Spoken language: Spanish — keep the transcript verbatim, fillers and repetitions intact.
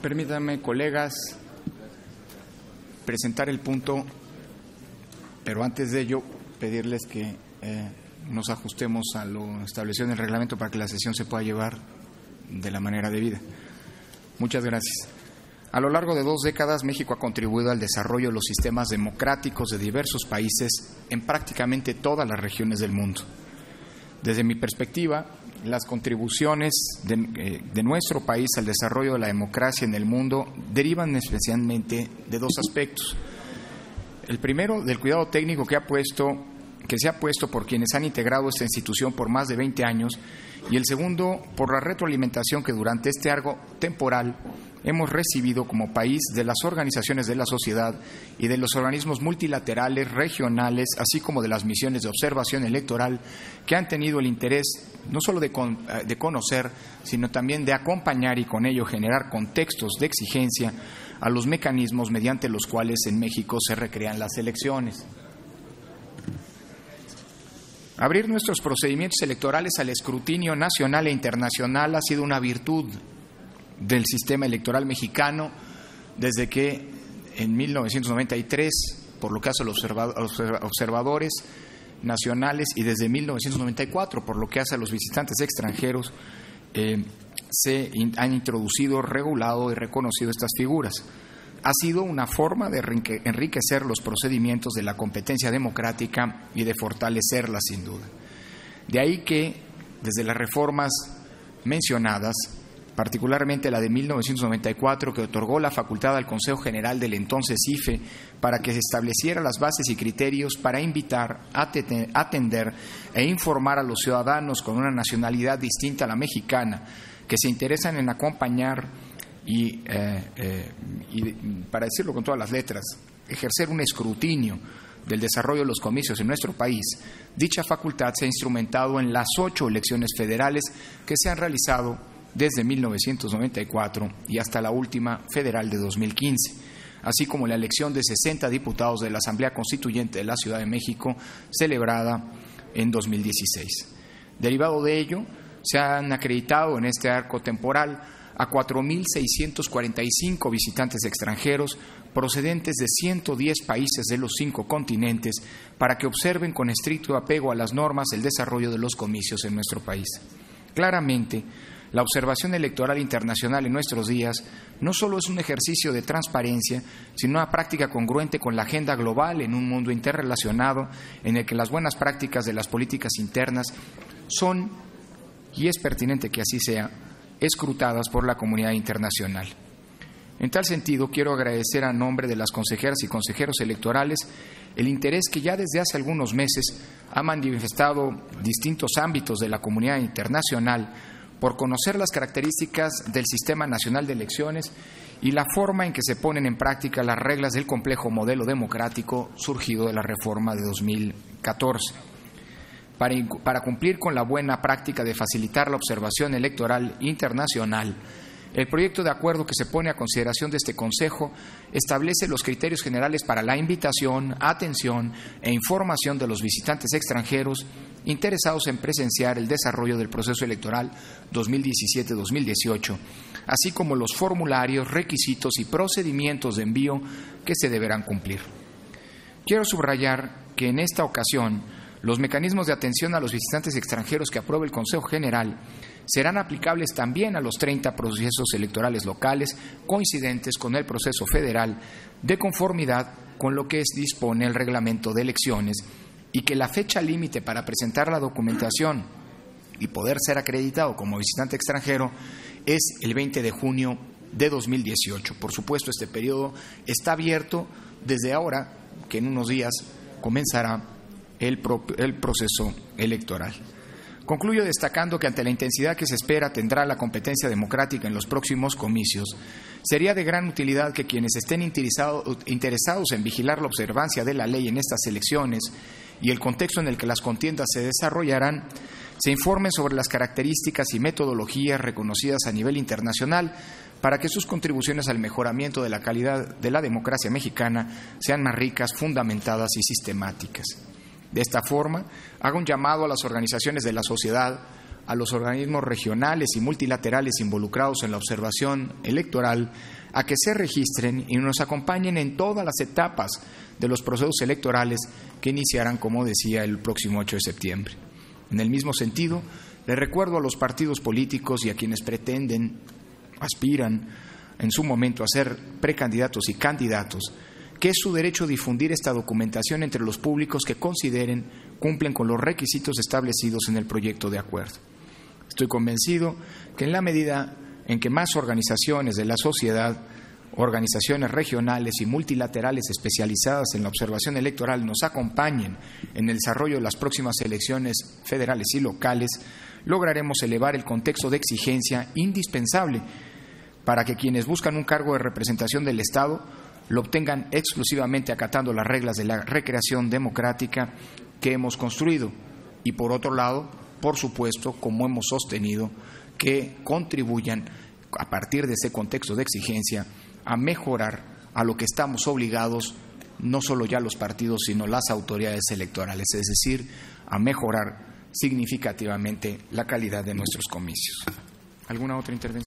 Permítanme, colegas, presentar el punto, pero antes de ello pedirles que eh, nos ajustemos a lo establecido en el reglamento para que la sesión se pueda llevar de la manera debida. Muchas gracias. A lo largo de dos décadas, México ha contribuido al desarrollo de los sistemas democráticos de diversos países en prácticamente todas las regiones del mundo. Desde mi perspectiva, las contribuciones de, eh, de nuestro país al desarrollo de la democracia en el mundo derivan especialmente de dos aspectos. El primero, del cuidado técnico que ha puesto, que se ha puesto por quienes han integrado esta institución por más de veinte años, y el segundo, por la retroalimentación que durante este largo temporal hemos recibido como país de las organizaciones de la sociedad y de los organismos multilaterales, regionales, así como de las misiones de observación electoral que han tenido el interés no solo de, con, de conocer, sino también de acompañar y con ello generar contextos de exigencia a los mecanismos mediante los cuales en México se recrean las elecciones. Abrir nuestros procedimientos electorales al escrutinio nacional e internacional ha sido una virtud del sistema electoral mexicano desde que en mil novecientos noventa y tres, por lo que hace a los observadores nacionales, y desde mil novecientos noventa y cuatro, por lo que hace a los visitantes extranjeros, eh, se in, han introducido, regulado y reconocido estas figuras. Ha sido una forma de enriquecer los procedimientos de la competencia democrática y de fortalecerla, sin duda. De ahí que, desde las reformas mencionadas, particularmente la de mil novecientos noventa y cuatro, que otorgó la facultad al Consejo General del entonces I F E para que se estableciera las bases y criterios para invitar, atender e informar a los ciudadanos con una nacionalidad distinta a la mexicana, que se interesan en acompañar y, eh, eh, y, para decirlo con todas las letras, ejercer un escrutinio del desarrollo de los comicios en nuestro país. Dicha facultad se ha instrumentado en las ocho elecciones federales que se han realizado desde mil novecientos noventa y cuatro y hasta la última federal de dos mil quince, así como la elección de sesenta diputados de la Asamblea Constituyente de la Ciudad de México, celebrada en dos mil dieciséis. Derivado de ello, se han acreditado en este arco temporal a cuatro mil seiscientos cuarenta y cinco visitantes extranjeros procedentes de ciento diez países de los cinco continentes para que observen con estricto apego a las normas el desarrollo de los comicios en nuestro país. Claramente, la observación electoral internacional en nuestros días no solo es un ejercicio de transparencia, sino una práctica congruente con la agenda global en un mundo interrelacionado en el que las buenas prácticas de las políticas internas son, y es pertinente que así sea, escrutadas por la comunidad internacional. En tal sentido, quiero agradecer a nombre de las consejeras y consejeros electorales el interés que ya desde hace algunos meses ha manifestado distintos ámbitos de la comunidad internacional por conocer las características del Sistema Nacional de Elecciones y la forma en que se ponen en práctica las reglas del complejo modelo democrático surgido de la reforma de dos mil catorce. Para, para cumplir con la buena práctica de facilitar la observación electoral internacional, el proyecto de acuerdo que se pone a consideración de este Consejo establece los criterios generales para la invitación, atención e información de los visitantes extranjeros interesados en presenciar el desarrollo del proceso electoral dos mil diecisiete dos mil dieciocho, así como los formularios, requisitos y procedimientos de envío que se deberán cumplir. Quiero subrayar que en esta ocasión los mecanismos de atención a los visitantes extranjeros que apruebe el Consejo General serán aplicables también a los treinta procesos electorales locales coincidentes con el proceso federal, de conformidad con lo que dispone el reglamento de elecciones, y que la fecha límite para presentar la documentación y poder ser acreditado como visitante extranjero es el veinte de junio de dos mil dieciocho. Por supuesto, este periodo está abierto desde ahora, que en unos días comenzará el, pro, el proceso electoral. Concluyo destacando que ante la intensidad que se espera tendrá la competencia democrática en los próximos comicios, sería de gran utilidad que quienes estén interesados en vigilar la observancia de la ley en estas elecciones y el contexto en el que las contiendas se desarrollarán, se informen sobre las características y metodologías reconocidas a nivel internacional para que sus contribuciones al mejoramiento de la calidad de la democracia mexicana sean más ricas, fundamentadas y sistemáticas. De esta forma, hago un llamado a las organizaciones de la sociedad a los organismos regionales y multilaterales involucrados en la observación electoral a que se registren y nos acompañen en todas las etapas de los procesos electorales que iniciarán, como decía, el próximo ocho de septiembre. En el mismo sentido, le recuerdo a los partidos políticos y a quienes pretenden, aspiran en su momento a ser precandidatos y candidatos, que es su derecho difundir esta documentación entre los públicos que consideren cumplen con los requisitos establecidos en el proyecto de acuerdo. Estoy convencido que en la medida en que más organizaciones de la sociedad, organizaciones regionales y multilaterales especializadas en la observación electoral nos acompañen en el desarrollo de las próximas elecciones federales y locales, lograremos elevar el contexto de exigencia indispensable para que quienes buscan un cargo de representación del Estado lo obtengan exclusivamente acatando las reglas de la recreación democrática que hemos construido y, por otro lado, por supuesto, como hemos sostenido, que contribuyan a partir de ese contexto de exigencia a mejorar a lo que estamos obligados, no solo ya los partidos, sino las autoridades electorales, es decir, a mejorar significativamente la calidad de nuestros comicios. ¿Alguna otra intervención?